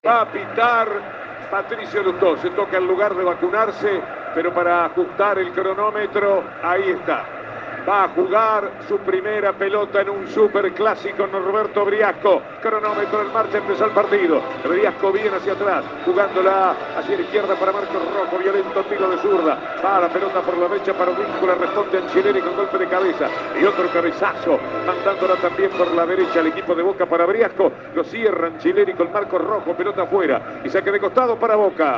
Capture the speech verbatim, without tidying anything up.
Va a pitar Patricio Lustó, se toca el lugar de vacunarse, pero para ajustar el cronómetro, ahí está. Va a jugar su primera pelota en un superclásico Norberto Briasco. Cronómetro en marcha, empezó el partido. Briasco viene hacia atrás, jugándola hacia la izquierda para Marcos Rojo. Violento tiro de zurda. Va la pelota por la derecha para Víncula. Responde Angileri con golpe de cabeza. Y otro cabezazo, mandándola también por la derecha al equipo de Boca para Briasco. Lo cierra Angileri con Marcos Rojo. Pelota afuera. Y saque de costado para Boca.